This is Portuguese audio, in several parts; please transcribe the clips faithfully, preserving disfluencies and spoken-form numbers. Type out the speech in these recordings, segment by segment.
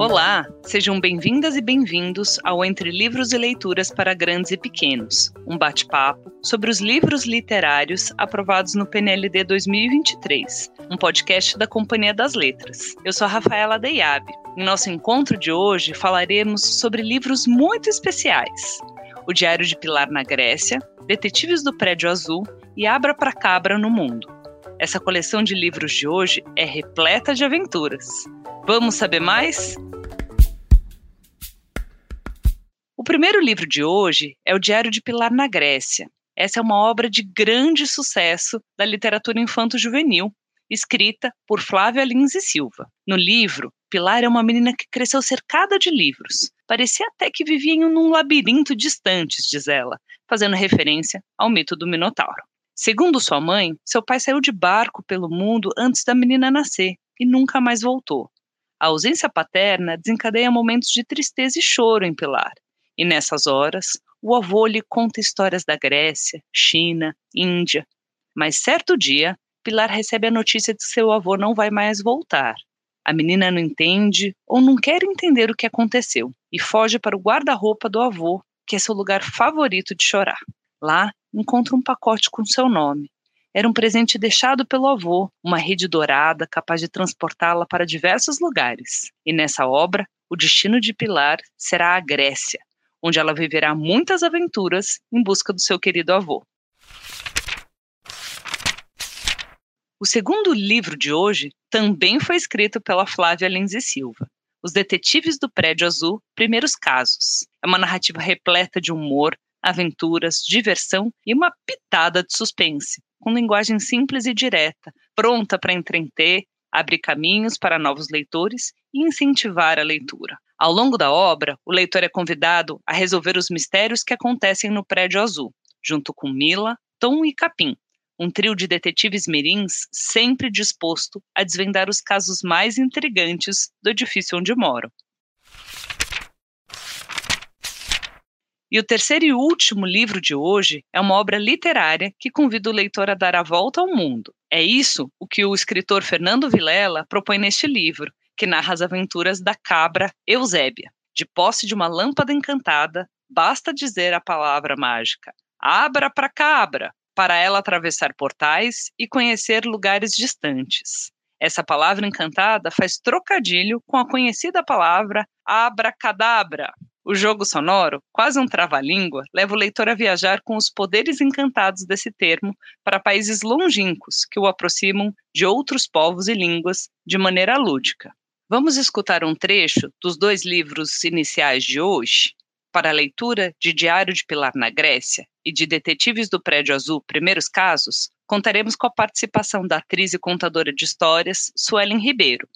Olá, sejam bem-vindas e bem-vindos ao Entre Livros e Leituras para Grandes e Pequenos, um bate-papo sobre os livros literários aprovados no P N L D dois mil e vinte e três, um podcast da Companhia das Letras. Eu sou a Rafaela Deyab. Em nosso encontro de hoje falaremos sobre livros muito especiais: O Diário de Pilar na Grécia, Detetives do Prédio Azul e Abra pra Cabra no Mundo. Essa coleção de livros de hoje é repleta de aventuras. Vamos saber mais? O primeiro livro de hoje é O Diário de Pilar na Grécia. Essa é uma obra de grande sucesso da literatura infanto-juvenil, escrita por Flávia Lins e Silva. No livro, Pilar é uma menina que cresceu cercada de livros. Parecia até que vivia em um labirinto distante, diz ela, fazendo referência ao mito do Minotauro. Segundo sua mãe, seu pai saiu de barco pelo mundo antes da menina nascer e nunca mais voltou. A ausência paterna desencadeia momentos de tristeza e choro em Pilar. E nessas horas, o avô lhe conta histórias da Grécia, China, Índia. Mas certo dia, Pilar recebe a notícia de que seu avô não vai mais voltar. A menina não entende ou não quer entender o que aconteceu e foge para o guarda-roupa do avô, que é seu lugar favorito de chorar. Lá, encontra um pacote com seu nome. Era um presente deixado pelo avô, uma rede dourada capaz de transportá-la para diversos lugares. E nessa obra, o destino de Pilar será a Grécia, onde ela viverá muitas aventuras em busca do seu querido avô. O segundo livro de hoje também foi escrito pela Flávia Lins e Silva. Os Detetives do Prédio Azul, Primeiros Casos. É uma narrativa repleta de humor, aventuras, diversão e uma pitada de suspense, com linguagem simples e direta, pronta para entreter, abrir caminhos para novos leitores e incentivar a leitura. Ao longo da obra, o leitor é convidado a resolver os mistérios que acontecem no Prédio Azul, junto com Mila, Tom e Capim, um trio de detetives mirins sempre disposto a desvendar os casos mais intrigantes do edifício onde moram. E o terceiro e último livro de hoje é uma obra literária que convida o leitor a dar a volta ao mundo. É isso o que o escritor Fernando Vilela propõe neste livro, que narra as aventuras da cabra Eusébia. De posse de uma lâmpada encantada, basta dizer a palavra mágica: abra pra cabra, para ela atravessar portais e conhecer lugares distantes. Essa palavra encantada faz trocadilho com a conhecida palavra abracadabra. O jogo sonoro, quase um trava-língua, leva o leitor a viajar com os poderes encantados desse termo para países longínquos que o aproximam de outros povos e línguas de maneira lúdica. Vamos escutar um trecho dos dois livros iniciais de hoje? Para a leitura de Diário de Pilar na Grécia e de Detetives do Prédio Azul, Primeiros Casos, contaremos com a participação da atriz e contadora de histórias, Suelen Ribeiro.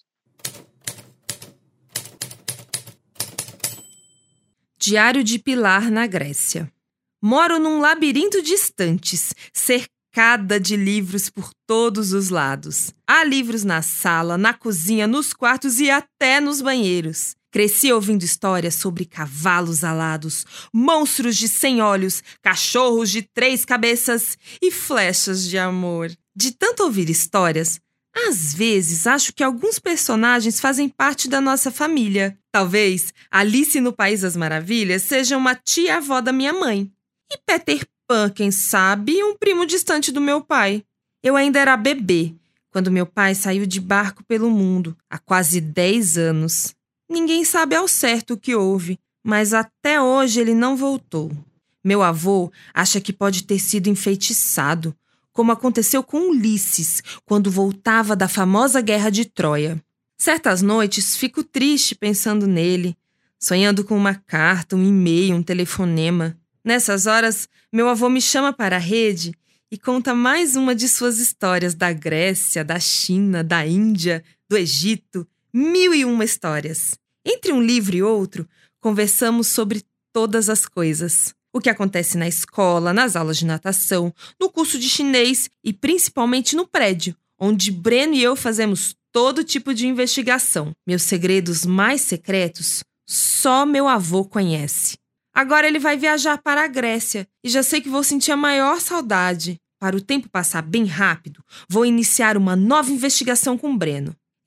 Diário de Pilar na Grécia. Moro num labirinto de estantes, cercada de livros por todos os lados. Há livros na sala, na cozinha, nos quartos e até nos banheiros. Cresci ouvindo histórias sobre cavalos alados, monstros de cem olhos, cachorros de três cabeças e flechas de amor. De tanto ouvir histórias, às vezes acho que alguns personagens fazem parte da nossa família. Talvez Alice no País das Maravilhas seja uma tia-avó da minha mãe. E Peter Pan, quem sabe, um primo distante do meu pai. Eu ainda era bebê, quando meu pai saiu de barco pelo mundo, há quase dez anos. Ninguém sabe ao certo o que houve, mas até hoje ele não voltou. Meu avô acha que pode ter sido enfeitiçado, como aconteceu com Ulisses, quando voltava da famosa Guerra de Troia. Certas noites fico triste pensando nele, sonhando com uma carta, um e-mail, um telefonema. Nessas horas, meu avô me chama para a rede e conta mais uma de suas histórias da Grécia, da China, da Índia, do Egito, mil e uma histórias. Entre um livro e outro, conversamos sobre todas as coisas. O que acontece na escola, nas aulas de natação, no curso de chinês e principalmente no prédio, onde Breno e eu fazemos todo tipo de investigação. Meus segredos mais secretos só meu avô conhece. Agora ele vai viajar para a Grécia e já sei que vou sentir a maior saudade. Para o tempo passar bem rápido, vou iniciar uma nova investigação com Breno.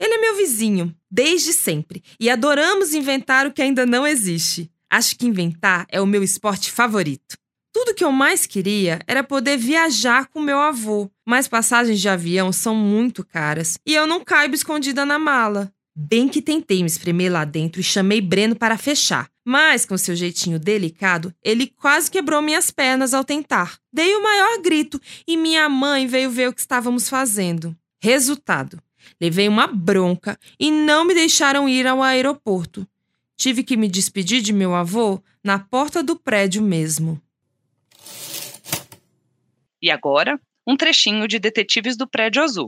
Ele é meu vizinho, desde sempre, e adoramos inventar o que ainda não existe. Acho que inventar é o meu esporte favorito. Tudo que eu mais queria era poder viajar com meu avô, mas passagens de avião são muito caras e eu não caibo escondida na mala. Bem que tentei me espremer lá dentro e chamei Breno para fechar, mas com seu jeitinho delicado, ele quase quebrou minhas pernas ao tentar. Dei o maior grito e minha mãe veio ver o que estávamos fazendo. Resultado, levei uma bronca e não me deixaram ir ao aeroporto. Tive que me despedir de meu avô na porta do prédio mesmo. E agora, um trechinho de Detetives do Prédio Azul.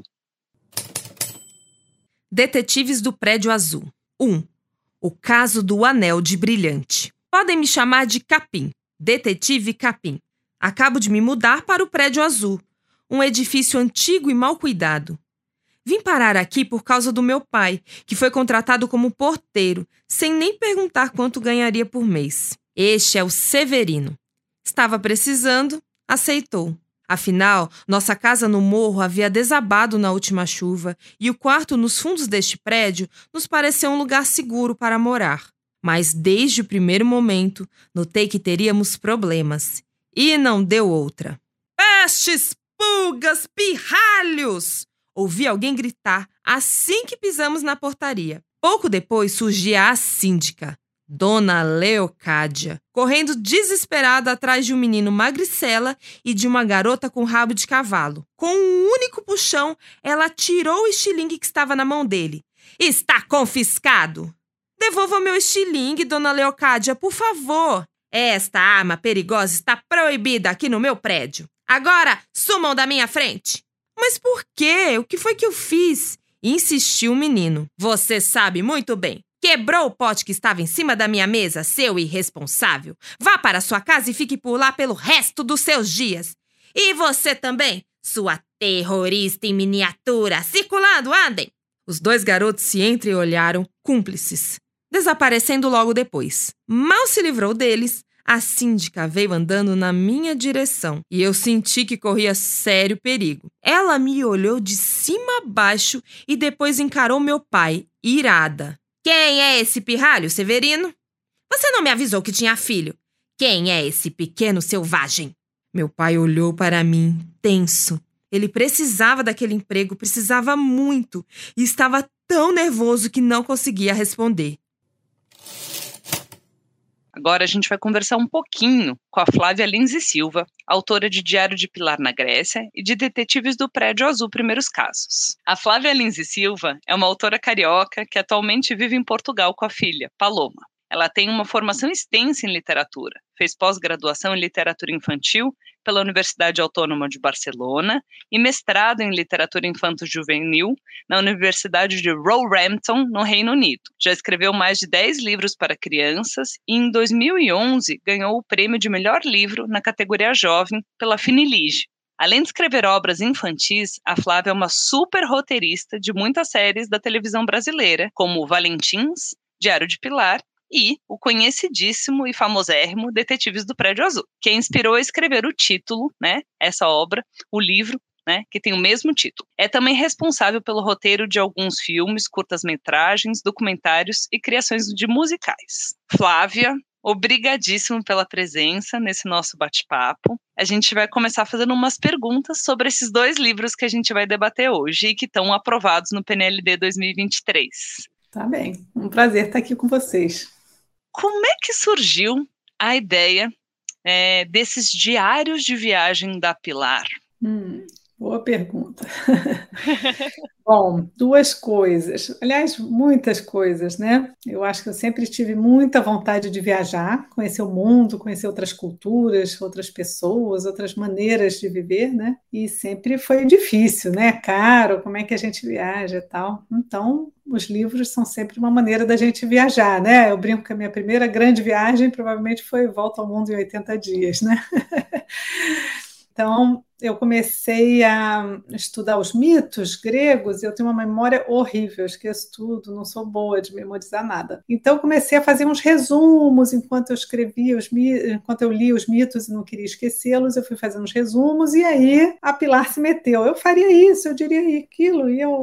Detetives do Prédio Azul. um. O caso do Anel de Brilhante. Podem me chamar de Capim. Detetive Capim. Acabo de me mudar para o Prédio Azul, um edifício antigo e mal cuidado. Vim parar aqui por causa do meu pai, que foi contratado como porteiro, sem nem perguntar quanto ganharia por mês. Este é o Severino. Estava precisando, aceitou. Afinal, nossa casa no morro havia desabado na última chuva e o quarto nos fundos deste prédio nos pareceu um lugar seguro para morar. Mas desde o primeiro momento, notei que teríamos problemas. E não deu outra. Pestes, pulgas, pirralhos! Ouvi alguém gritar assim que pisamos na portaria. Pouco depois surgia a síndica, Dona Leocádia, correndo desesperada atrás de um menino magricela e de uma garota com rabo de cavalo. Com um único puxão, ela tirou o estilingue que estava na mão dele. Está confiscado! Devolva meu estilingue, Dona Leocádia, por favor. Esta arma perigosa está proibida aqui no meu prédio. Agora, sumam da minha frente. Mas por quê? O que foi que eu fiz? Insistiu o menino. Você sabe muito bem. Quebrou o pote que estava em cima da minha mesa, seu irresponsável. Vá para sua casa e fique por lá pelo resto dos seus dias. E você também, sua terrorista em miniatura. Circulando, andem! Os dois garotos se entreolharam, cúmplices, desaparecendo logo depois. Mal se livrou deles, a síndica veio andando na minha direção e eu senti que corria sério perigo. Ela me olhou de cima a baixo e depois encarou meu pai, irada. Quem é esse pirralho, Severino? Você não me avisou que tinha filho. Quem é esse pequeno selvagem? Meu pai olhou para mim, tenso. Ele precisava daquele emprego, precisava muito, e estava tão nervoso que não conseguia responder. Agora a gente vai conversar um pouquinho com a Flávia Lins e Silva, autora de Diário de Pilar na Grécia e de Detetives do Prédio Azul Primeiros Casos. A Flávia Lins e Silva é uma autora carioca que atualmente vive em Portugal com a filha, Paloma. Ela tem uma formação extensa em literatura, fez pós-graduação em literatura infantil pela Universidade Autônoma de Barcelona e mestrado em literatura infanto-juvenil na Universidade de Roehampton, no Reino Unido. Já escreveu mais de dez livros para crianças e em dois mil e onze ganhou o prêmio de melhor livro na categoria jovem pela Finilige. Além de escrever obras infantis, a Flávia é uma super roteirista de muitas séries da televisão brasileira, como Valentins, Diário de Pilar e o conhecidíssimo e famosérrimo Detetives do Prédio Azul, que a inspirou a escrever o título, né, essa obra, o livro, né, que tem o mesmo título. É também responsável pelo roteiro de alguns filmes, curtas-metragens, documentários e criações de musicais. Flávia, obrigadíssimo pela presença nesse nosso bate-papo. A gente vai começar fazendo umas perguntas sobre esses dois livros que a gente vai debater hoje e que estão aprovados no P N L D dois mil e vinte e três. Tá bem, um prazer estar aqui com vocês. Como é que surgiu a ideia é, desses diários de viagem da Pilar? Hum, boa pergunta. Bom, duas coisas, aliás, muitas coisas, né? Eu acho que eu sempre tive muita vontade de viajar, conhecer o mundo, conhecer outras culturas, outras pessoas, outras maneiras de viver, né? E sempre foi difícil, né? Caro, como é que a gente viaja e tal. Então, os livros são sempre uma maneira da gente viajar, né? Eu brinco que a minha primeira grande viagem provavelmente foi Volta ao Mundo em oitenta dias, né? Então, eu comecei a estudar os mitos gregos e eu tenho uma memória horrível, eu esqueço tudo, não sou boa de memorizar nada. Então, eu comecei a fazer uns resumos enquanto eu escrevia, os mitos, enquanto eu lia os mitos e não queria esquecê-los, eu fui fazendo uns resumos e aí a Pilar se meteu. Eu faria isso, eu diria aquilo, e eu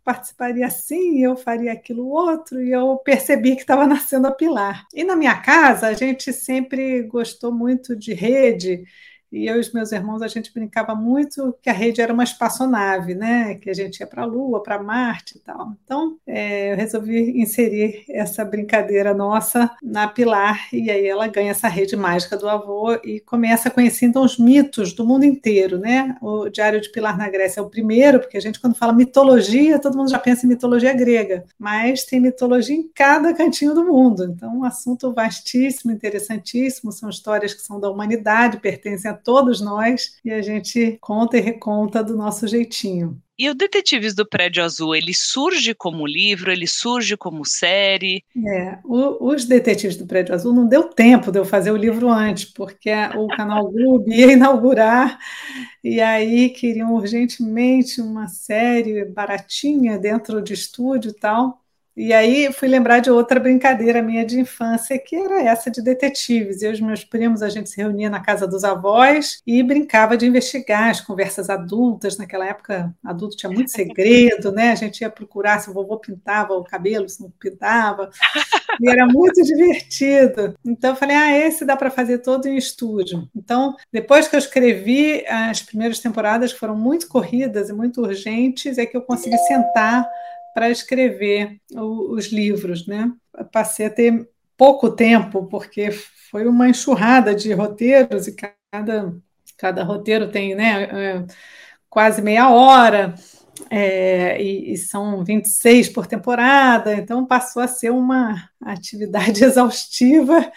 participaria assim, eu faria aquilo outro, e eu percebi que estava nascendo a Pilar. E na minha casa, a gente sempre gostou muito de rede, e eu e os meus irmãos, a gente brincava muito que a rede era uma espaçonave, né? Que a gente ia para a Lua, para Marte e tal. Então, é, eu resolvi inserir essa brincadeira nossa na Pilar, e aí ela ganha essa rede mágica do avô e começa a conhecer, então, os mitos do mundo inteiro, né? O Diário de Pilar na Grécia é o primeiro, porque a gente, quando fala mitologia, todo mundo já pensa em mitologia grega, mas tem mitologia em cada cantinho do mundo. Então, um assunto vastíssimo, interessantíssimo, são histórias que são da humanidade, pertencem a todos nós, e a gente conta e reconta do nosso jeitinho. E o Detetives do Prédio Azul, ele surge como livro, ele surge como série? É, o, os Detetives do Prédio Azul não deu tempo de eu fazer o livro antes, porque o Canal Globo ia inaugurar, e aí queriam urgentemente uma série baratinha dentro de estúdio e tal. E aí fui lembrar de outra brincadeira minha de infância, que era essa de detetives. Eu e os meus primos, a gente se reunia na casa dos avós e brincava de investigar as conversas adultas. Naquela época, adulto tinha muito segredo, né? A gente ia procurar se o vovô pintava o cabelo, se não pintava. E era muito divertido. Então eu falei, ah, esse dá para fazer todo em estúdio. Então, depois que eu escrevi as primeiras temporadas, que foram muito corridas e muito urgentes, é que eu consegui sentar para escrever o, os livros, né? Passei a ter pouco tempo, porque foi uma enxurrada de roteiros, e cada, cada roteiro tem, né, é, quase meia hora, é, e, e são vinte e seis por temporada, então passou a ser uma atividade exaustiva,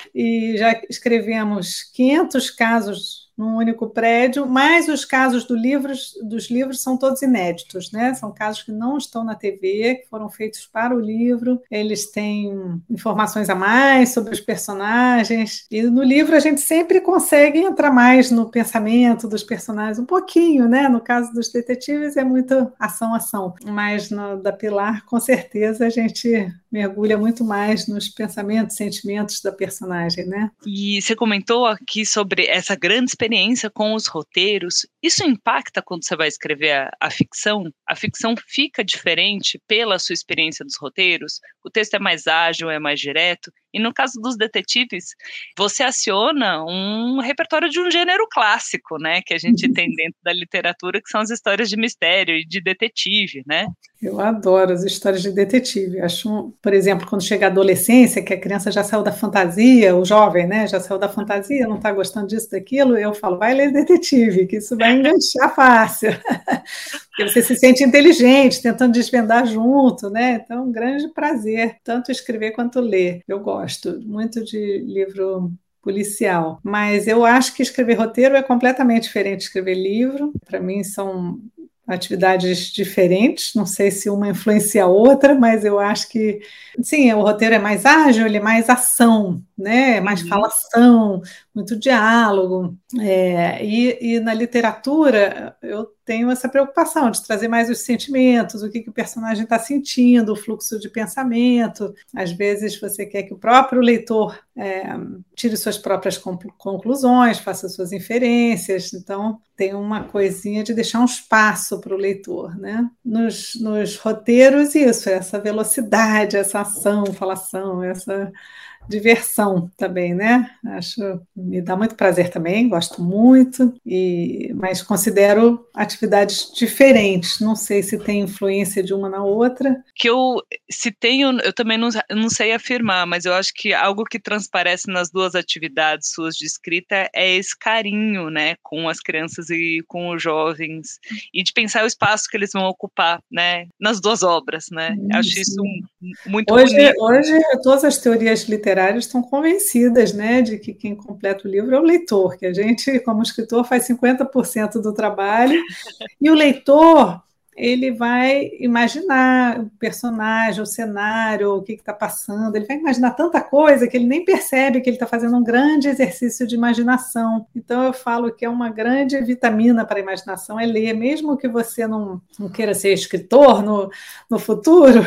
e já escrevemos quinhentos casos num único prédio, mas os casos do livros, dos livros são todos inéditos, né? São casos que não estão na T V, que foram feitos para o livro, eles têm informações a mais sobre os personagens, e no livro a gente sempre consegue entrar mais no pensamento dos personagens, um pouquinho, né? No caso dos detetives é muito ação-ação, mas no da Pilar, com certeza, a gente mergulha muito mais nos pensamentos, sentimentos da personagem, né? E você comentou aqui sobre essa grande experiência com os roteiros. Isso impacta quando você vai escrever a, a ficção? A ficção fica diferente pela sua experiência dos roteiros? O texto é mais ágil, é mais direto? E no caso dos detetives, você aciona um repertório de um gênero clássico, né? Que a gente tem dentro da literatura, que são as histórias de mistério e de detetive, né? Eu adoro as histórias de detetive. Acho, por exemplo, quando chega a adolescência, que a criança já saiu da fantasia, o jovem, né, já saiu da fantasia, não está gostando disso, daquilo, eu falo, vai ler detetive, que isso vai enganchar fácil. Porque você se sente inteligente, tentando desvendar junto, né? Então, é um grande prazer, tanto escrever quanto ler. Eu gosto muito de livro policial, mas eu acho que escrever roteiro é completamente diferente de escrever livro. Para mim, são atividades diferentes, não sei se uma influencia a outra, mas eu acho que, sim, o roteiro é mais ágil, ele é mais ação, né? É mais uhum. falação, muito diálogo, é, e, e na literatura eu tenho essa preocupação de trazer mais os sentimentos, o que, que o personagem está sentindo, o fluxo de pensamento. Às vezes você quer que o próprio leitor é, tire suas próprias conclusões, faça suas inferências, então tem uma coisinha de deixar um espaço para o leitor, né? Nos, nos roteiros, isso, essa velocidade, essa ação, falação, essa diversão também, né? Acho, me dá muito prazer também, gosto muito, e, mas considero atividades diferentes, não sei se tem influência de uma na outra. Que eu, se tenho, eu também não, não sei afirmar, mas eu acho que algo que transparece nas duas atividades suas de escrita é esse carinho, né, com as crianças e com os jovens, e de pensar o espaço que eles vão ocupar, né, nas duas obras, né? Sim, acho isso muito hoje, bonito. Hoje, todas as teorias literárias estão convencidas, né, de que quem completa o livro é o leitor, que a gente, como escritor, faz cinquenta por cento do trabalho, e o leitor, ele vai imaginar o personagem, o cenário, o que está passando, ele vai imaginar tanta coisa que ele nem percebe que ele está fazendo um grande exercício de imaginação. Então eu falo que é uma grande vitamina para a imaginação, é ler, mesmo que você não, não queira ser escritor no, no futuro,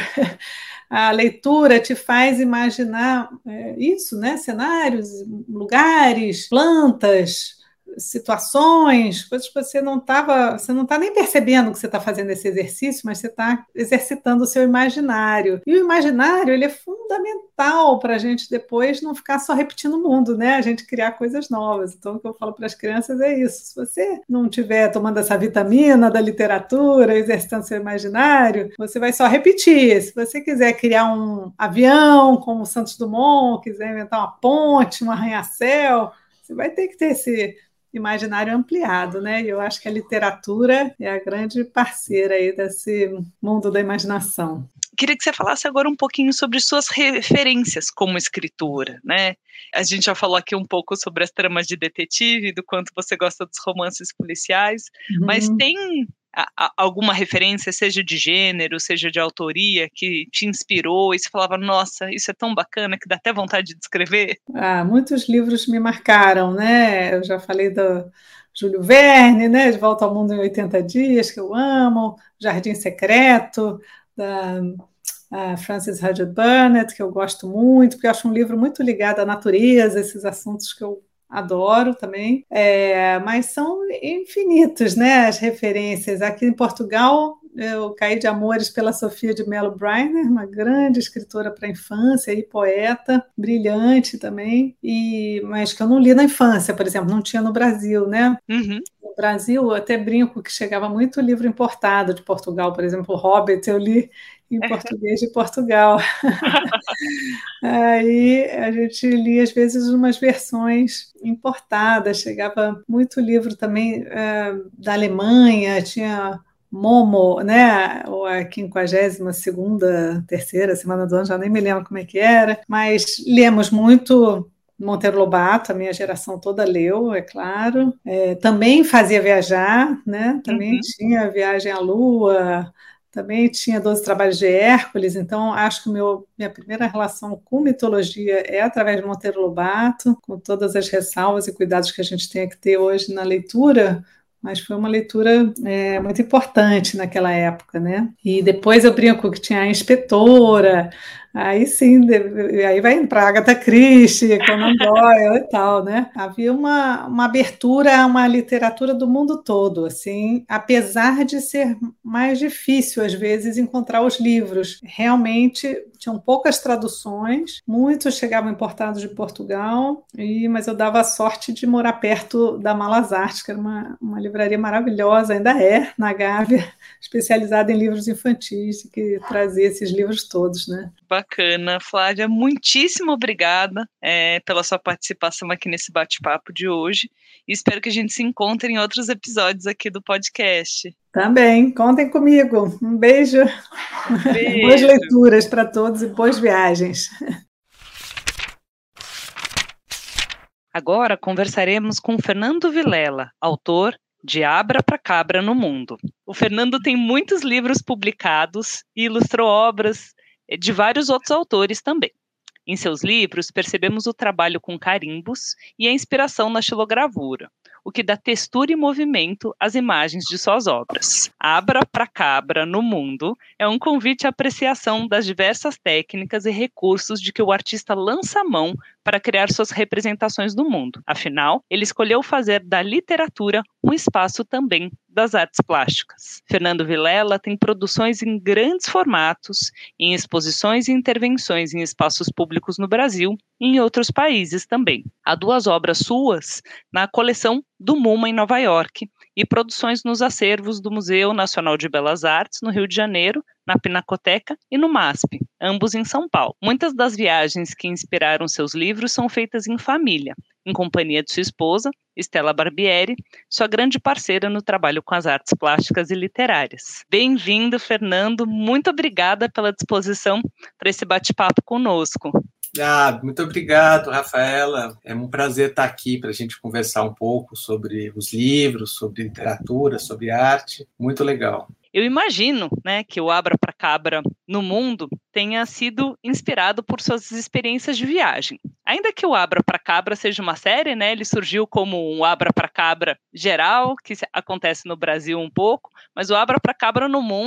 a leitura te faz imaginar é, isso, né? Cenários, lugares, plantas, situações, coisas que você não estava, você não está nem percebendo que você está fazendo esse exercício, mas você está exercitando o seu imaginário. E o imaginário, ele é fundamental para a gente depois não ficar só repetindo o mundo, né? A gente criar coisas novas. Então, o que eu falo para as crianças é isso. Se você não estiver tomando essa vitamina da literatura, exercitando seu imaginário, você vai só repetir. Se você quiser criar um avião como o Santos Dumont, quiser inventar uma ponte, um arranha-céu, você vai ter que ter esse imaginário ampliado, né? E eu acho que a literatura é a grande parceira aí desse mundo da imaginação. Queria que você falasse agora um pouquinho sobre suas referências como escritora, né? A gente já falou aqui um pouco sobre as tramas de detetive, do quanto você gosta dos romances policiais, uhum. Mas tem a, a, alguma referência, seja de gênero, seja de autoria, que te inspirou e você falava, nossa, isso é tão bacana que dá até vontade de escrever? Ah, muitos livros me marcaram, né? Eu já falei do Júlio Verne, né? De Volta ao Mundo em oitenta dias, que eu amo, Jardim Secreto, da a Frances Hodgson Burnett, que eu gosto muito, porque eu acho um livro muito ligado à natureza, esses assuntos que eu adoro também, é, mas são infinitos, né, as referências. Aqui em Portugal, eu caí de amores pela Sofia de Mello Briner, uma grande escritora para a infância e poeta, brilhante também, e, mas que eu não li na infância, por exemplo, não tinha no Brasil, né? Uhum. No Brasil, eu até brinco que chegava muito livro importado de Portugal, por exemplo, o Hobbit, eu li em português de Portugal. Aí a gente lia, às vezes, umas versões importadas, chegava muito livro também uh, da Alemanha, tinha Momo, né? Ou a quinquagésima segunda, terceira semana do ano, já nem me lembro como é que era, mas lemos muito Monteiro Lobato, a minha geração toda leu, é claro. É, também fazia viajar, né? Também uhum. tinha Viagem à Lua, também tinha doze Trabalhos de Hércules, então acho que meu, minha primeira relação com mitologia é através de Monteiro Lobato, com todas as ressalvas e cuidados que a gente tem que ter hoje na leitura, mas foi uma leitura é, muito importante naquela época, né? E depois eu brinco que tinha a Inspetora, aí sim, aí vai indo para Agatha Christie, Conan Doyle e tal, né? Havia uma, uma abertura a uma literatura do mundo todo, assim, apesar de ser mais difícil, às vezes, encontrar os livros. Realmente, tinham poucas traduções, muitos chegavam importados de Portugal, e, mas eu dava a sorte de morar perto da Malas Artes, que era uma, uma livraria maravilhosa, ainda é, na Gávea, especializada em livros infantis, que trazia esses livros todos, né? Bacana, Flávia, muitíssimo obrigada é, pela sua participação aqui nesse bate-papo de hoje e espero que a gente se encontre em outros episódios aqui do podcast. Também, contem comigo. Um beijo, beijo. Boas leituras para todos e boas viagens. Agora conversaremos com Fernando Vilela, autor de Abra pra Cabra no Mundo. O Fernando tem muitos livros publicados e ilustrou obras de vários outros autores também. Em seus livros, percebemos o trabalho com carimbos e a inspiração na xilogravura, o que dá textura e movimento às imagens de suas obras. Abra pra Cabra no Mundo é um convite à apreciação das diversas técnicas e recursos de que o artista lança a mão para criar suas representações do mundo. Afinal, ele escolheu fazer da literatura um espaço também das artes plásticas. Fernando Vilela tem produções em grandes formatos, em exposições e intervenções em espaços públicos no Brasil e em outros países também. Há duas obras suas na coleção do MoMA em Nova York e produções nos acervos do Museu Nacional de Belas Artes, no Rio de Janeiro, na Pinacoteca e no MASP, ambos em São Paulo. Muitas das viagens que inspiraram seus livros são feitas em família, em companhia de sua esposa, Stella Barbieri, sua grande parceira no trabalho com as artes plásticas e literárias. Bem-vindo, Fernando. Muito obrigada pela disposição para esse bate-papo conosco. Ah, muito obrigado, Rafaela. É um prazer estar aqui para a gente conversar um pouco sobre os livros, sobre literatura, sobre arte. Muito legal. Eu imagino, né, que o Abra pra Cabra no Mundo tenha sido inspirado por suas experiências de viagem. Ainda que o Abra pra Cabra seja uma série, né, ele surgiu como um Abra pra Cabra geral, que acontece no Brasil um pouco, mas o Abra pra Cabra no Mundo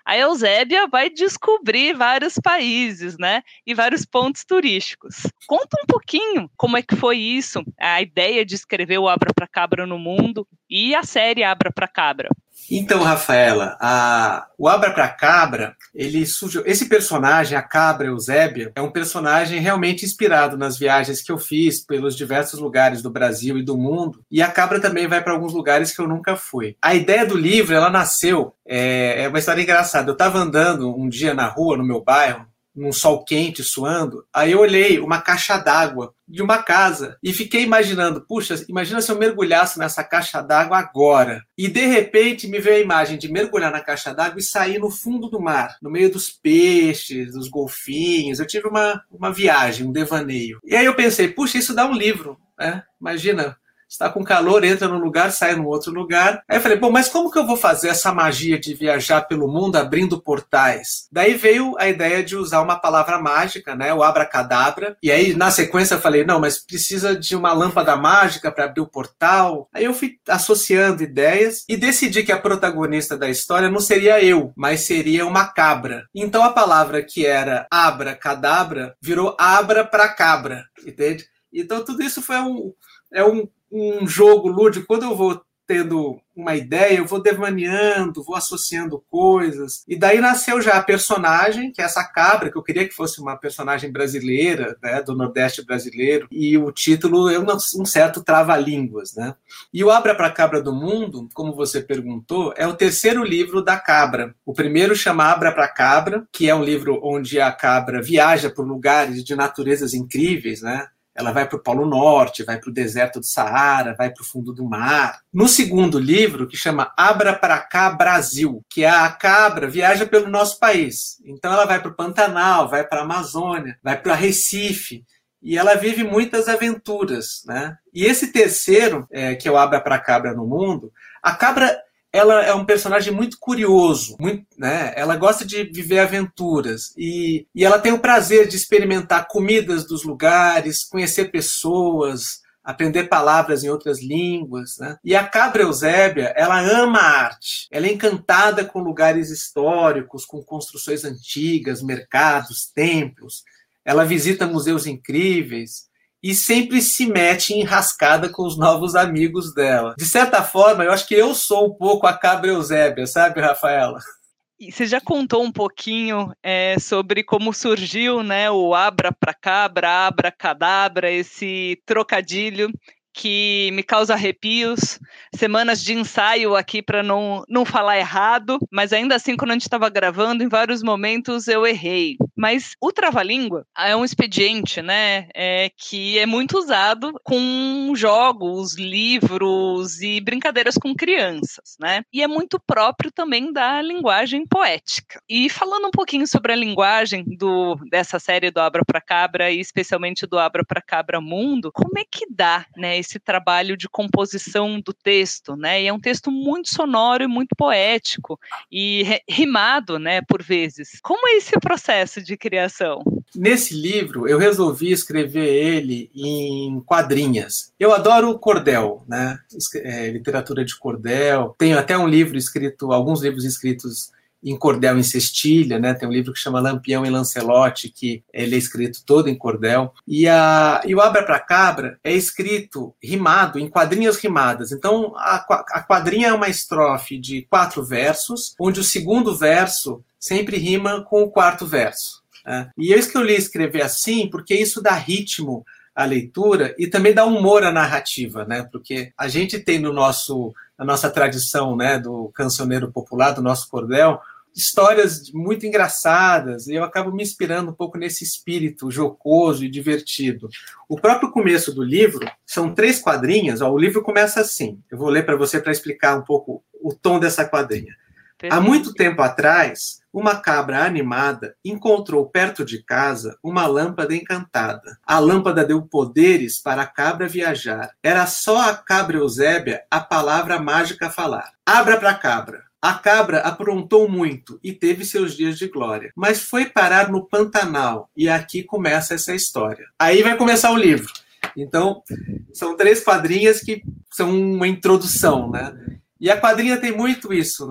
a Eusébia vai descobrir vários países, né? E vários pontos turísticos. Conta um pouquinho como é que foi isso, a ideia de escrever o Abracabra no Mundo e a série Abracabra. Então, Rafaela, a, o Abracabra, ele surgiu. Esse personagem, a cabra Eusébia, é um personagem realmente inspirado nas viagens que eu fiz pelos diversos lugares do Brasil e do mundo. E a cabra também vai para alguns lugares que eu nunca fui. A ideia do livro, ela nasceu, é, é uma história engraçada. Eu estava andando um dia na rua, no meu bairro, num sol quente, suando, aí eu olhei uma caixa d'água de uma casa e fiquei imaginando, puxa, imagina se eu mergulhasse nessa caixa d'água agora. E de repente me veio a imagem de mergulhar na caixa d'água e sair no fundo do mar, no meio dos peixes, dos golfinhos. Eu tive uma, uma viagem, um devaneio. E aí eu pensei, puxa, isso dá um livro, né? Imagina, está com calor, entra num lugar, sai num outro lugar. Aí eu falei, bom, mas como que eu vou fazer essa magia de viajar pelo mundo abrindo portais? Daí veio a ideia de usar uma palavra mágica, né, o abracadabra. E aí, na sequência, eu falei, não, mas precisa de uma lâmpada mágica para abrir o portal. Aí eu fui associando ideias e decidi que a protagonista da história não seria eu, mas seria uma cabra. Então a palavra que era abracadabra virou abra pra cabra, entende? Então tudo isso foi um... É um um jogo lúdico. Quando eu vou tendo uma ideia, eu vou devaneando, vou associando coisas. E daí nasceu já a personagem, que é essa cabra, que eu queria que fosse uma personagem brasileira, né, do Nordeste brasileiro. E o título é um certo trava-línguas, né? E o Abracabra do Mundo, como você perguntou, é o terceiro livro da cabra. O primeiro chama Abracabra, que é um livro onde a cabra viaja por lugares de naturezas incríveis, né? Ela vai para o Polo Norte, vai para o deserto do Saara, vai para o fundo do mar. No segundo livro, que chama Abra Pra Cá Brasil, que é a cabra viaja pelo nosso país. Então ela vai para o Pantanal, vai para a Amazônia, vai para Recife, e ela vive muitas aventuras, né? E esse terceiro, é, que é o Abra Pra Cabra no Mundo, a cabra... ela é um personagem muito curioso, muito, né? Ela gosta de viver aventuras e, e ela tem o prazer de experimentar comidas dos lugares, conhecer pessoas, aprender palavras em outras línguas, né? E a cabra Eusébia, ela ama a arte, ela é encantada com lugares históricos, com construções antigas, mercados, templos, ela visita museus incríveis, e sempre se mete em enrascada com os novos amigos dela. De certa forma, eu acho que eu sou um pouco a cabra Eusébia, sabe, Rafaela? E você já contou um pouquinho é, sobre como surgiu, né, o Abracabra, Abracadabra, esse trocadilho que me causa arrepios, semanas de ensaio aqui para não, não falar errado, mas ainda assim, quando a gente estava gravando, em vários momentos eu errei. Mas o trava-língua é um expediente, né, é, que é muito usado com jogos, livros e brincadeiras com crianças, né, e é muito próprio também da linguagem poética. E falando um pouquinho sobre a linguagem do, dessa série do Abracabra e especialmente do Abracabra Mundo, como é que dá, né, esse trabalho de composição do texto, né? E é um texto muito sonoro e muito poético e rimado, né, por vezes. Como é esse processo de criação? Nesse livro, eu resolvi escrever ele em quadrinhas. Eu adoro cordel, né? É, literatura de cordel. Tenho até um livro escrito, alguns livros escritos em cordel em cestilha, né? Tem um livro que chama Lampião e Lancelote, que ele é escrito todo em cordel. E, a, e o Abracabra é escrito rimado, em quadrinhas rimadas. Então, a, a quadrinha é uma estrofe de quatro versos, onde o segundo verso sempre rima com o quarto verso, né? E eu escolhi escrever assim porque isso dá ritmo à leitura e também dá humor à narrativa, né? Porque a gente tem no nosso, na nossa tradição, né, do cancioneiro popular, do nosso cordel, histórias muito engraçadas, e eu acabo me inspirando um pouco nesse espírito jocoso e divertido. O próprio começo do livro são três quadrinhas. Ó, o livro começa assim, eu vou ler para você para explicar um pouco o tom dessa quadrinha. Há muito tempo atrás, uma cabra animada encontrou perto de casa uma lâmpada encantada. A lâmpada deu poderes para a cabra viajar. Era só a cabra Eusébia a palavra mágica falar. Abra pra cabra. A cabra aprontou muito e teve seus dias de glória, mas foi parar no Pantanal, e aqui começa essa história. Aí vai começar o livro. Então, são três quadrinhas que são uma introdução, né? E a quadrinha tem muito isso, né?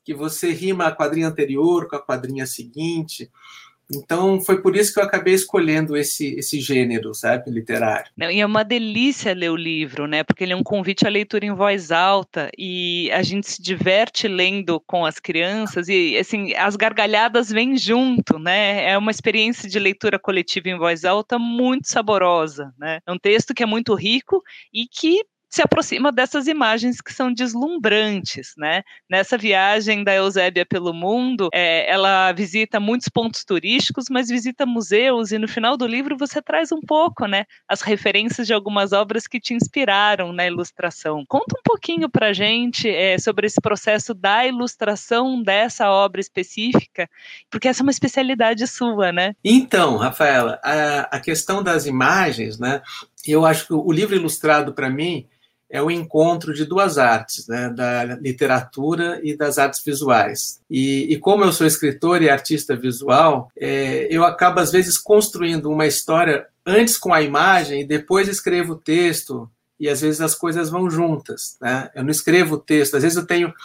que você rima a quadrinha anterior com a quadrinha seguinte. Então, foi por isso que eu acabei escolhendo esse, esse gênero, sabe, literário. E é uma delícia ler o livro, né, porque ele é um convite à leitura em voz alta, e a gente se diverte lendo com as crianças, e, assim, as gargalhadas vêm junto, né, é uma experiência de leitura coletiva em voz alta muito saborosa, né, é um texto que é muito rico e que se aproxima dessas imagens que são deslumbrantes, né? Nessa viagem da Eusébia pelo mundo, é, ela visita muitos pontos turísticos, mas visita museus, e no final do livro você traz um pouco, né, as referências de algumas obras que te inspiraram na ilustração. Conta um pouquinho pra gente é, sobre esse processo da ilustração dessa obra específica, porque essa é uma especialidade sua, né? Então, Rafaela, a, a questão das imagens, né? Eu acho que o livro ilustrado, para mim, é o encontro de duas artes, né, da literatura e das artes visuais. E, e como eu sou escritor e artista visual, é, eu acabo, às vezes, construindo uma história antes com a imagem e depois escrevo o texto, e às vezes as coisas vão juntas, né? Eu não escrevo o texto, às vezes eu tenho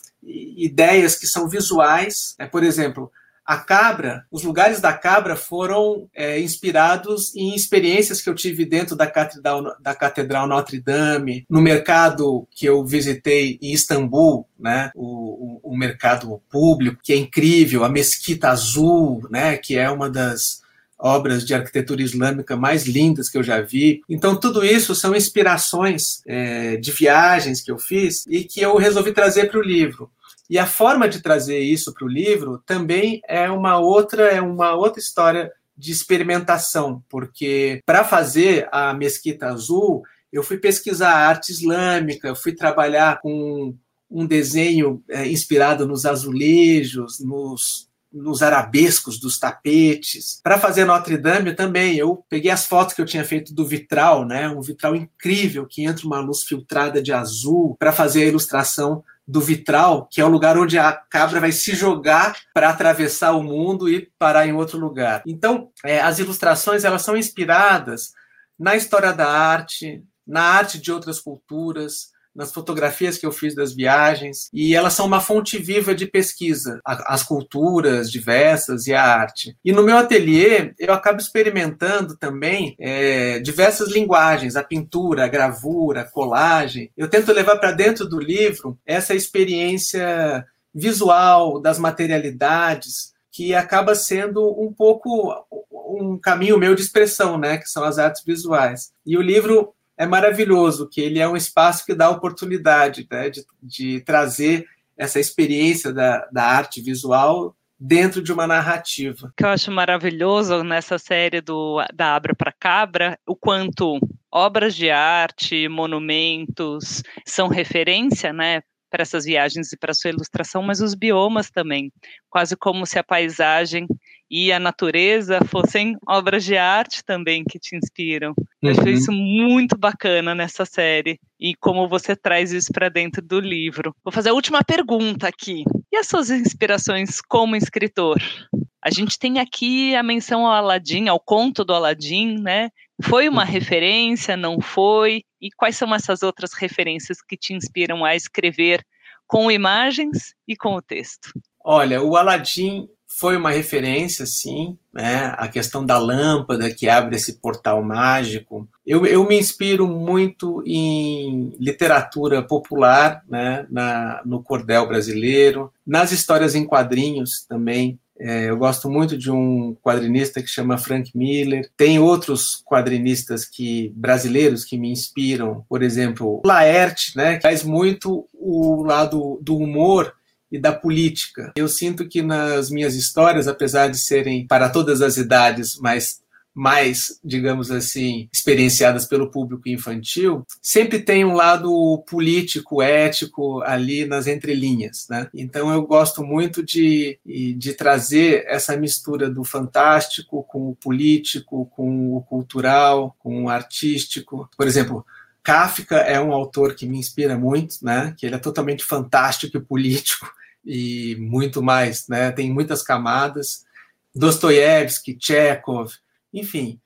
ideias que são visuais, né? Por exemplo, a cabra, os lugares da cabra foram é, inspirados em experiências que eu tive dentro da Catedral, da Catedral Notre Dame, no mercado que eu visitei em Istambul, né, o, o, o mercado público, que é incrível, a Mesquita Azul, né, que é uma das obras de arquitetura islâmica mais lindas que eu já vi. Então, tudo isso são inspirações é, de viagens que eu fiz e que eu resolvi trazer para o livro. E a forma de trazer isso para o livro também é uma outra, é uma outra história de experimentação, porque para fazer a Mesquita Azul, eu fui pesquisar arte islâmica, eu fui trabalhar com um desenho é, inspirado nos azulejos, nos, nos arabescos dos tapetes. Para fazer Notre Dame também, eu peguei as fotos que eu tinha feito do vitral, né, um vitral incrível que entra uma luz filtrada de azul, para fazer a ilustração do vitral, que é o lugar onde a cabra vai se jogar para atravessar o mundo e parar em outro lugar. Então, é, as ilustrações, elas são inspiradas na história da arte, na arte de outras culturas, nas fotografias que eu fiz das viagens, e elas são uma fonte viva de pesquisa, as culturas diversas e a arte. E no meu ateliê, eu acabo experimentando também é, diversas linguagens, a pintura, a gravura, a colagem. Eu tento levar para dentro do livro essa experiência visual das materialidades, que acaba sendo um pouco um caminho meu de expressão, né, que são as artes visuais. E o livro é maravilhoso, que ele é um espaço que dá a oportunidade, né, de, de trazer essa experiência da, da arte visual dentro de uma narrativa. O que eu acho maravilhoso nessa série do, da Abra para Cabra, o quanto obras de arte, monumentos são referência, né, para essas viagens e para sua ilustração, mas os biomas também, quase como se a paisagem e a natureza fossem obras de arte também que te inspiram. Eu acho isso muito bacana nessa série, e como você traz isso para dentro do livro. Vou fazer a última pergunta aqui. E as suas inspirações como escritor? A gente tem aqui a menção ao Aladim, ao conto do Aladim, né? Foi uma referência, não foi? E quais são essas outras referências que te inspiram a escrever com imagens e com o texto? Olha, o Aladim foi uma referência, sim, né? A questão da lâmpada que abre esse portal mágico. Eu, eu me inspiro muito em literatura popular, né? Na, no cordel brasileiro, nas histórias em quadrinhos também. É, eu gosto muito de um quadrinista que chama Frank Miller. Tem outros quadrinistas que, brasileiros que me inspiram. Por exemplo, Laerte, né, que faz muito o lado do humor e da política. Eu sinto que nas minhas histórias, apesar de serem para todas as idades, mas mais, digamos assim, experienciadas pelo público infantil, sempre tem um lado político, ético ali nas entrelinhas, né? Então eu gosto muito de, de trazer essa mistura do fantástico com o político, com o cultural, com o artístico. Por exemplo, Kafka é um autor que me inspira muito, né? Que ele é totalmente fantástico e político e muito mais, né? Tem muitas camadas. Dostoiévski, Chekhov, enfim,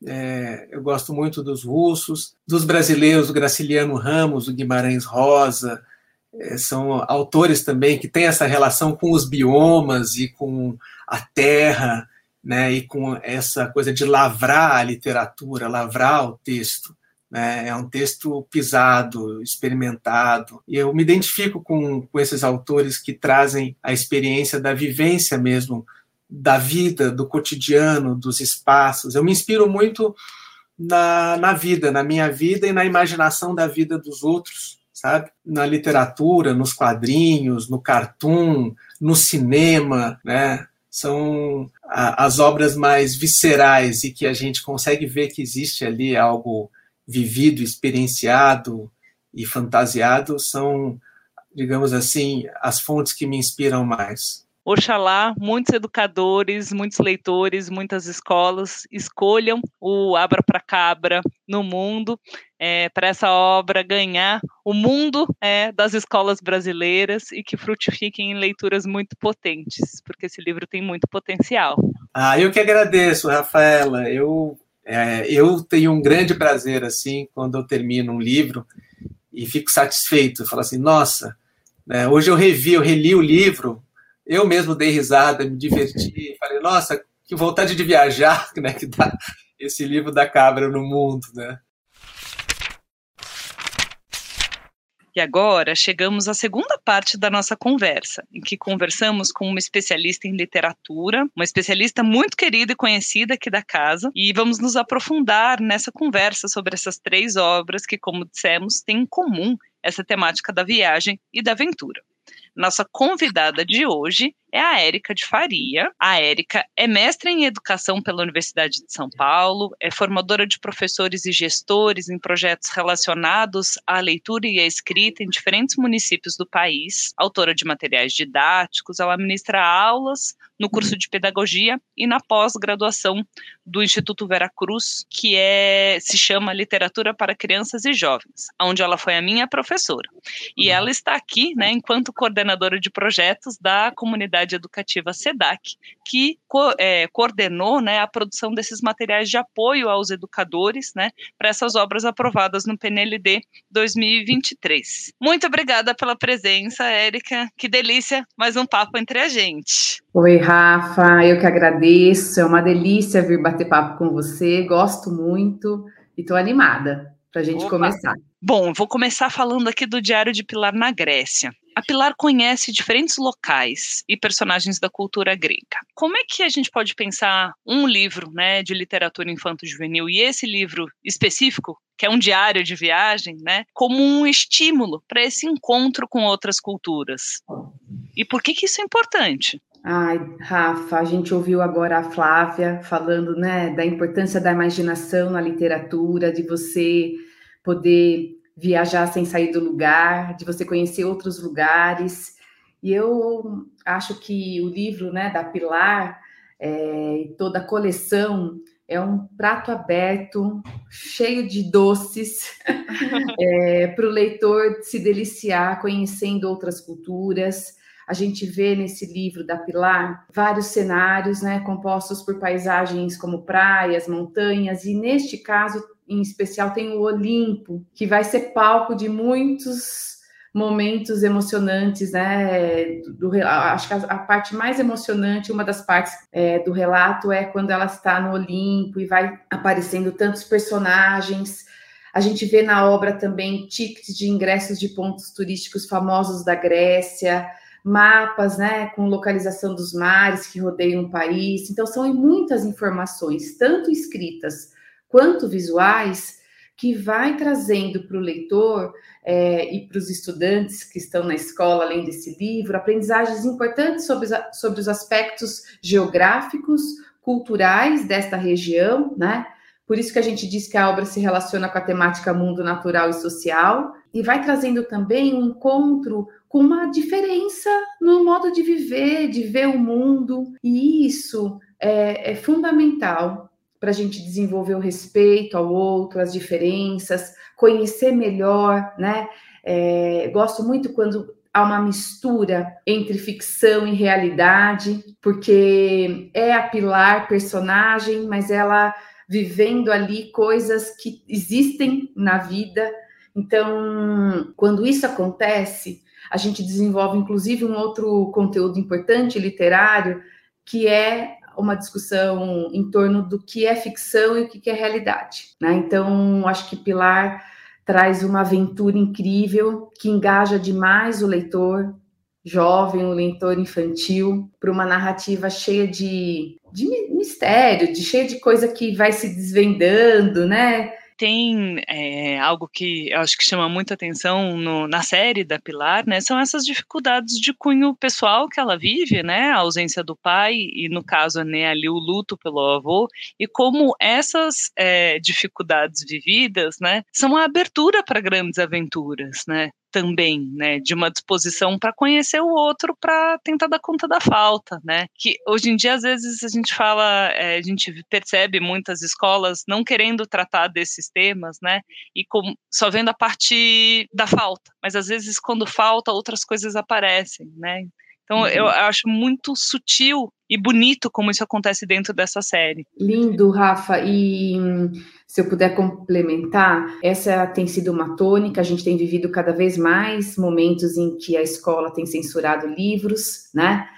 é, eu gosto muito dos russos, dos brasileiros, o Graciliano Ramos, o Guimarães Rosa, são autores também que têm essa relação com os biomas e com a terra, né, e com essa coisa de lavrar a literatura, lavrar o texto. Né, é um texto pisado, experimentado. E eu me identifico com, com esses autores que trazem a experiência da vivência mesmo, da vida, do cotidiano, dos espaços. Eu me inspiro muito na, na vida, na minha vida e na imaginação da vida dos outros, sabe? Na literatura, nos quadrinhos, no cartoon, no cinema, né? São a, as obras mais viscerais e que a gente consegue ver que existe ali algo vivido, experienciado e fantasiado, são, digamos assim, as fontes que me inspiram mais. Oxalá, muitos educadores, muitos leitores, muitas escolas escolham o Abra pra Cabra no mundo, é, para essa obra ganhar o mundo é, das escolas brasileiras e que frutifiquem em leituras muito potentes, porque esse livro tem muito potencial. Ah, eu que agradeço, Rafaela. Eu, é, eu tenho um grande prazer assim quando eu termino um livro e fico satisfeito. Eu falo assim, nossa, né, hoje eu revi, eu reli o livro. Eu mesmo dei risada, me diverti, falei, nossa, que vontade de viajar, né, que dá esse livro da cabra no mundo, né? E agora chegamos à segunda parte da nossa conversa, em que conversamos com uma especialista em literatura, uma especialista muito querida e conhecida aqui da casa, e vamos nos aprofundar nessa conversa sobre essas três obras que, como dissemos, têm em comum essa temática da viagem e da aventura. Nossa convidada de hoje é a Érica de Faria. A Érica é mestre em educação pela Universidade de São Paulo, é formadora de professores e gestores em projetos relacionados à leitura e à escrita em diferentes municípios do país, autora de materiais didáticos, ela ministra aulas no curso de pedagogia e na pós-graduação do Instituto Vera Cruz, que é, se chama Literatura para Crianças e Jovens, onde ela foi a minha professora. E ela está aqui, né, enquanto coordenadora de projetos da comunidade educativa SEDAC, que co- é, coordenou, né, a produção desses materiais de apoio aos educadores, né, para essas obras aprovadas no P N L D dois mil e vinte e três. Muito obrigada pela presença, Érica. Que delícia, mais um papo entre a gente. Oi, Rafa, eu que agradeço, é uma delícia vir bater papo com você, gosto muito e estou animada para a gente Opa. começar. Bom, vou começar falando aqui do Diário de Pilar na Grécia. A Pilar conhece diferentes locais e personagens da cultura grega. Como é que a gente pode pensar um livro, né, de literatura infanto-juvenil e esse livro específico, que é um diário de viagem, né, como um estímulo para esse encontro com outras culturas? E por que que isso é importante? Ai, Rafa, a gente ouviu agora a Flávia falando, né, da importância da imaginação na literatura, de você poder viajar sem sair do lugar, de você conhecer outros lugares. E eu acho que o livro, né, da Pilar, é, toda a coleção, é um prato aberto, cheio de doces, é, para o leitor se deliciar, conhecendo outras culturas. A gente vê nesse livro da Pilar vários cenários, né, compostos por paisagens como praias, montanhas, e neste caso, em especial, tem o Olimpo, que vai ser palco de muitos momentos emocionantes, né? Do, do, acho que a, a parte mais emocionante, uma das partes é, do relato é quando ela está no Olimpo e vai aparecendo tantos personagens. A gente vê na obra também tickets de ingressos de pontos turísticos famosos da Grécia, mapas, né, com localização dos mares que rodeiam o país. Então, são muitas informações, tanto escritas quanto visuais, que vai trazendo para o leitor é, e para os estudantes que estão na escola, além desse livro, aprendizagens importantes sobre os, sobre os aspectos geográficos, culturais desta região, né? Por isso que a gente diz que a obra se relaciona com a temática mundo natural e social, e vai trazendo também um encontro com uma diferença no modo de viver, de ver o mundo, e isso é, é fundamental para a gente desenvolver o respeito ao outro, as diferenças, conhecer melhor, né? É, gosto muito quando há uma mistura entre ficção e realidade, porque é a Pilar personagem, mas ela vivendo ali coisas que existem na vida. Então, quando isso acontece, a gente desenvolve, inclusive, um outro conteúdo importante literário, que é uma discussão em torno do que é ficção e o que é realidade, né? Então, acho que Pilar traz uma aventura incrível que engaja demais o leitor jovem, o leitor infantil, para uma narrativa cheia de, de mistério, de, cheia de coisa que vai se desvendando, né? Tem é, algo que eu acho que chama muita atenção no, na série da Pilar, né, são essas dificuldades de cunho pessoal que ela vive, né, a ausência do pai e, no caso, né, ali o luto pelo avô, e como essas é, dificuldades vividas, né, são a abertura para grandes aventuras, né, também, né, de uma disposição para conhecer o outro, para tentar dar conta da falta, né, que hoje em dia às vezes a gente fala, é, a gente percebe muitas escolas não querendo tratar desses temas, né, e com, só vendo a parte da falta, mas às vezes quando falta outras coisas aparecem, né, então uhum. eu, eu acho muito sutil e bonito como isso acontece dentro dessa série. Lindo, Rafa, e se eu puder complementar, essa tem sido uma tônica, a gente tem vivido cada vez mais momentos em que a escola tem censurado livros, né,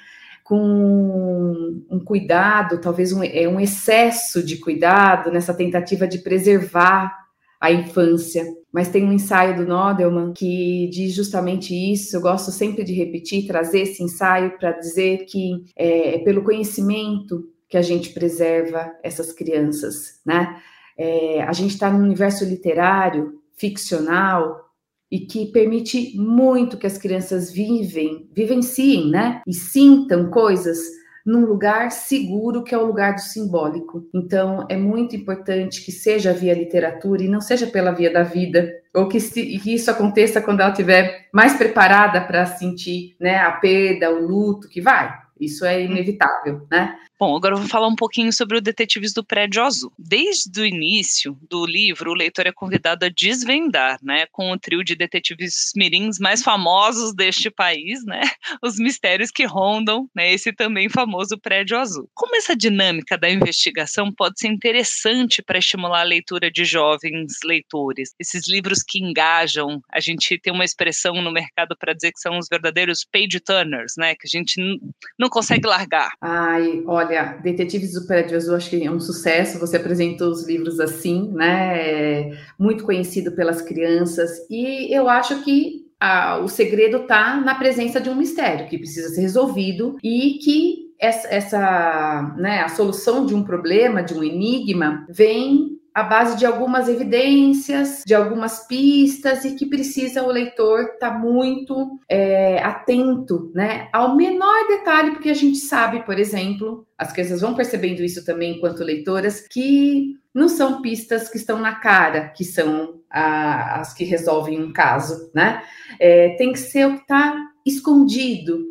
com um cuidado, talvez um, é um excesso de cuidado nessa tentativa de preservar a infância, mas tem um ensaio do Nodelman que diz justamente isso. Eu gosto sempre de repetir, trazer esse ensaio para dizer que é, é pelo conhecimento que a gente preserva essas crianças, né? É, a gente está num universo literário, ficcional, e que permite muito que as crianças vivem, vivenciem, né? E sintam coisas num lugar seguro, que é o lugar do simbólico. Então, é muito importante que seja via literatura e não seja pela via da vida, ou que, se, que isso aconteça quando ela estiver mais preparada para sentir, né, a perda, o luto, que vai. Isso é inevitável, né? Bom, agora eu vou falar um pouquinho sobre o Detetives do Prédio Azul. Desde o início do livro, o leitor é convidado a desvendar, né, com o trio de detetives mirins mais famosos deste país, né, os mistérios que rondam, né, esse também famoso Prédio Azul. Como essa dinâmica da investigação pode ser interessante para estimular a leitura de jovens leitores? Esses livros que engajam, a gente tem uma expressão no mercado para dizer que são os verdadeiros page turners, né, que a gente n- não consegue largar. Ai, olha, Olha, Detetives do Prédio Azul, acho que é um sucesso. Você apresentou os livros assim, né? É muito conhecido pelas crianças. E eu acho que ah, o segredo está na presença de um mistério que precisa ser resolvido e que essa, essa né, a solução de um problema, de um enigma, vem à base de algumas evidências, de algumas pistas, e que precisa o leitor estar tá muito é, atento, né, ao menor detalhe, porque a gente sabe, por exemplo, as crianças vão percebendo isso também enquanto leitoras, que não são pistas que estão na cara, que são a, as que resolvem um caso, né? É, tem que ser o que está escondido.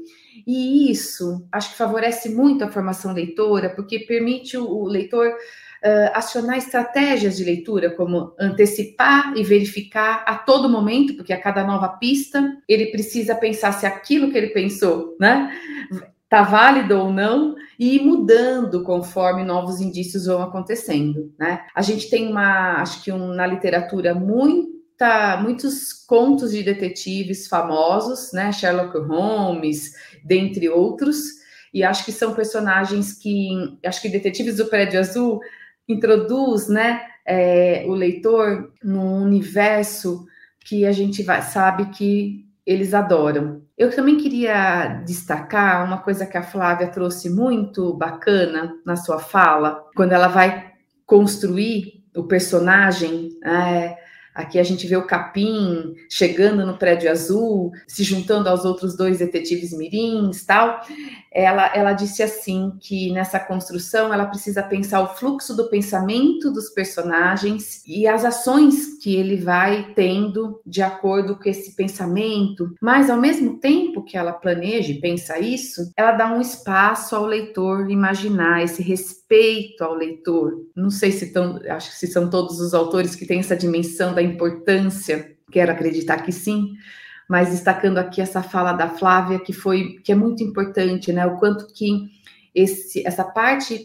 E isso, acho que favorece muito a formação leitora, porque permite o, o leitor Uh, acionar estratégias de leitura, como antecipar e verificar a todo momento, porque a cada nova pista ele precisa pensar se aquilo que ele pensou, né, tá válido ou não, e ir mudando conforme novos indícios vão acontecendo, né? A gente tem uma, acho que um, na literatura muita, muitos contos de detetives famosos, né, Sherlock Holmes, dentre outros, e acho que são personagens que, acho que Detetives do Prédio Azul introduz, né, é, o leitor num universo que a gente vai, sabe que eles adoram. Eu também queria destacar uma coisa que a Flávia trouxe muito bacana na sua fala, quando ela vai construir o personagem. É, aqui a gente vê o Capim chegando no Prédio Azul, se juntando aos outros dois detetives mirins, tal. Ela, ela disse assim, que nessa construção ela precisa pensar o fluxo do pensamento dos personagens e as ações que ele vai tendo de acordo com esse pensamento, mas ao mesmo tempo que ela planeja e pensa isso, ela dá um espaço ao leitor imaginar, esse respeito ao leitor. Não sei se, tão, acho que se são todos os autores que têm essa dimensão da importância, quero acreditar que sim, mas destacando aqui essa fala da Flávia, que foi, que é muito importante, né? O quanto que esse, essa parte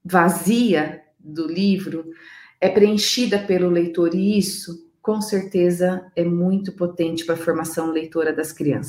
vazia do livro é preenchida pelo leitor, e isso, com certeza, é muito potente para a formação leitora das crianças.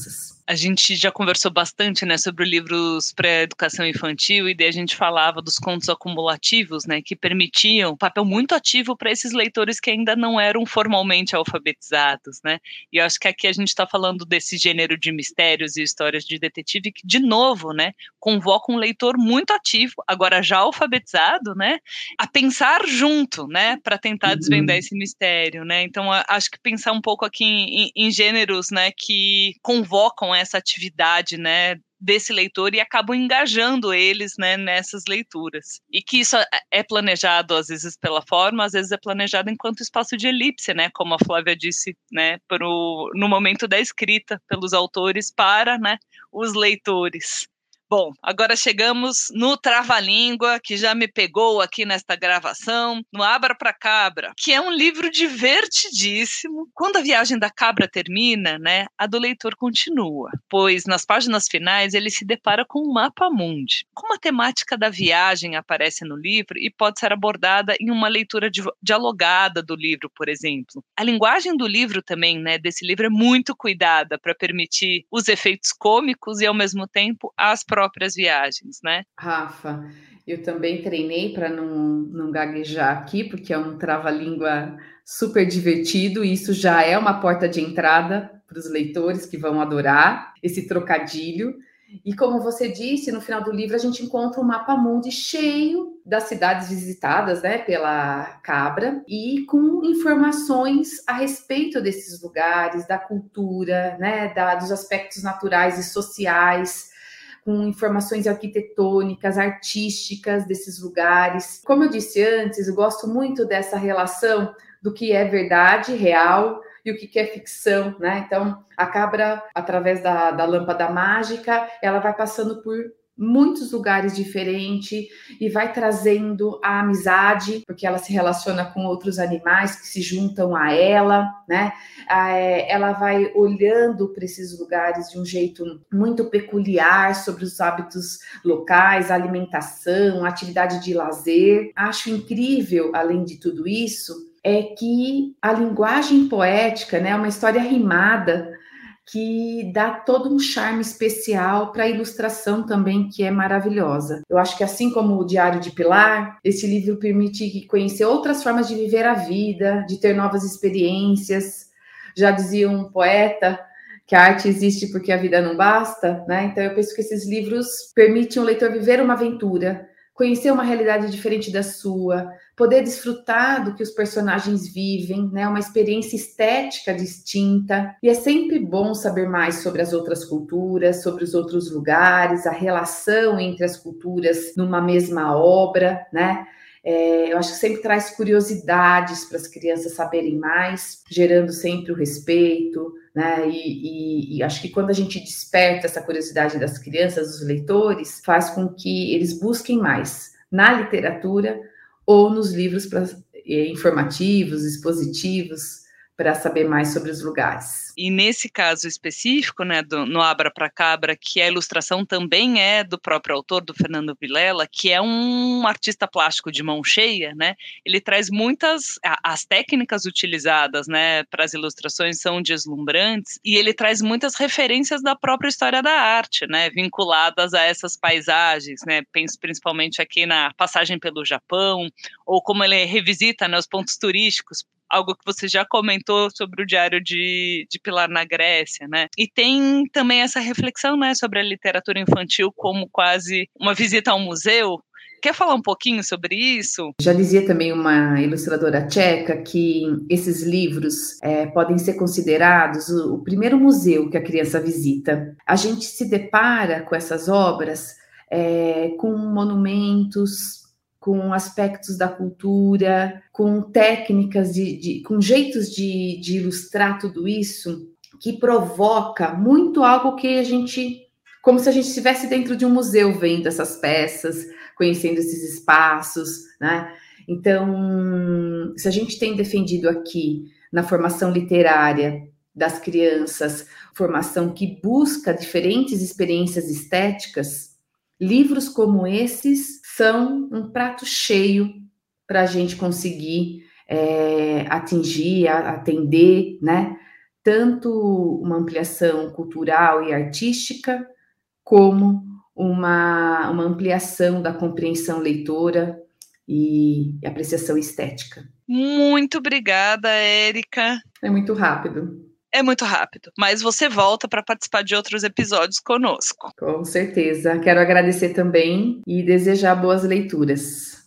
A gente já conversou bastante, né, sobre livros para educação infantil, e daí a gente falava dos contos acumulativos, né, que permitiam um papel muito ativo para esses leitores que ainda não eram formalmente alfabetizados, né? E eu acho que aqui a gente está falando desse gênero de mistérios e histórias de detetive que, de novo, né, convoca um leitor muito ativo, agora já alfabetizado, né, a pensar junto, né, para tentar uhum. desvendar esse mistério, né? Então, acho que pensar um pouco aqui em, em gêneros, né, que convocam essa atividade, né, desse leitor e acabam engajando eles, né, nessas leituras. E que isso é planejado, às vezes, pela forma, às vezes é planejado enquanto espaço de elipse, né, como a Flávia disse, né, pro, no momento da escrita, pelos autores para, né, os leitores. Bom, agora chegamos no Trava-Língua, que já me pegou aqui nesta gravação, no Abra pra Cabra, que é um livro divertidíssimo. Quando a viagem da cabra termina, né, a do leitor continua, pois nas páginas finais ele se depara com um mapa mundi. Como a temática da viagem aparece no livro e pode ser abordada em uma leitura dialogada do livro, por exemplo. A linguagem do livro também, né, desse livro é muito cuidada para permitir os efeitos cômicos e, ao mesmo tempo, as próprias viagens, né? Rafa, eu também treinei para não, não gaguejar aqui, porque é um trava-língua super divertido, e isso já é uma porta de entrada para os leitores que vão adorar esse trocadilho. E como você disse, no final do livro a gente encontra um mapa mundi cheio das cidades visitadas, né, pela cabra, e com informações a respeito desses lugares, da cultura, né, da, dos aspectos naturais e sociais, com informações arquitetônicas, artísticas desses lugares. Como eu disse antes, eu gosto muito dessa relação do que é verdade, real, e o que é ficção, né? Então, a cabra, através da, da lâmpada mágica, ela vai passando por muitos lugares diferentes e vai trazendo a amizade, porque ela se relaciona com outros animais que se juntam a ela, né? Ela vai olhando para esses lugares de um jeito muito peculiar sobre os hábitos locais, a alimentação, a atividade de lazer. Acho incrível, além de tudo isso, é que a linguagem poética, né, é uma história rimada que dá todo um charme especial para a ilustração também, que é maravilhosa. Eu acho que, assim como o Diário de Pilar, esse livro permite conhecer outras formas de viver a vida, de ter novas experiências. Já dizia um poeta que a arte existe porque a vida não basta, né? Então eu penso que esses livros permitem o leitor viver uma aventura, conhecer uma realidade diferente da sua, poder desfrutar do que os personagens vivem, né? Uma experiência estética distinta. E é sempre bom saber mais sobre as outras culturas, sobre os outros lugares, a relação entre as culturas numa mesma obra, né? É, eu acho que sempre traz curiosidades para as crianças saberem mais, gerando sempre o respeito, né? E, e, e acho que quando a gente desperta essa curiosidade das crianças, dos leitores, faz com que eles busquem mais na literatura ou nos livros pra, eh, informativos, expositivos, para saber mais sobre os lugares. E nesse caso específico, né, do, no Abra pra Cabra, que a ilustração também é do próprio autor, do Fernando Vilela, que é um artista plástico de mão cheia, né, ele traz muitas, as técnicas utilizadas, né, para as ilustrações são deslumbrantes, e ele traz muitas referências da própria história da arte, né, vinculadas a essas paisagens, né, penso principalmente aqui na passagem pelo Japão, ou como ele revisita, né, os pontos turísticos, algo que você já comentou sobre o Diário de, de Pilar na Grécia, né? E tem também essa reflexão, né, sobre a literatura infantil como quase uma visita ao museu. Quer falar um pouquinho sobre isso? Já dizia também uma ilustradora tcheca que esses livros é, podem ser considerados o, o primeiro museu que a criança visita. A gente se depara com essas obras é, com monumentos, com aspectos da cultura, com técnicas, de, de, com jeitos de, de ilustrar tudo isso, que provoca muito algo que a gente, como se a gente estivesse dentro de um museu vendo essas peças, conhecendo esses espaços, né? Então, se a gente tem defendido aqui na formação literária das crianças, formação que busca diferentes experiências estéticas, livros como esses são um prato cheio para a gente conseguir é, atingir, atender, né? tanto uma ampliação cultural e artística, como uma, uma ampliação da compreensão leitora e apreciação estética. Muito obrigada, Érica. É muito rápido. É muito rápido, mas você volta para participar de outros episódios conosco. Com certeza. Quero agradecer também e desejar boas leituras.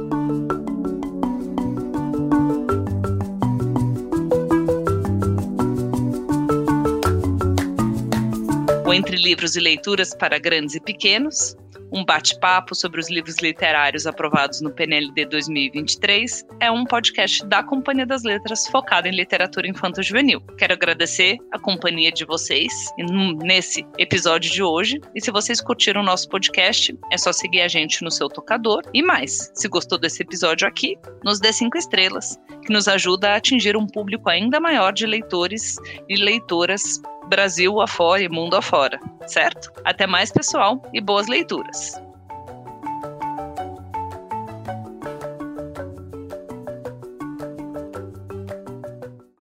O Entre Livros e Leituras para Grandes e Pequenos, um bate-papo sobre os livros literários aprovados no P N L D dois mil e vinte e três, é um podcast da Companhia das Letras focado em literatura infanto-juvenil. Quero agradecer a companhia de vocês nesse episódio de hoje. E se vocês curtiram o nosso podcast, é só seguir a gente no seu tocador. E mais, se gostou desse episódio aqui, nos dê cinco estrelas, que nos ajuda a atingir um público ainda maior de leitores e leitoras Brasil afora e mundo afora, certo? Até mais, pessoal, e boas leituras!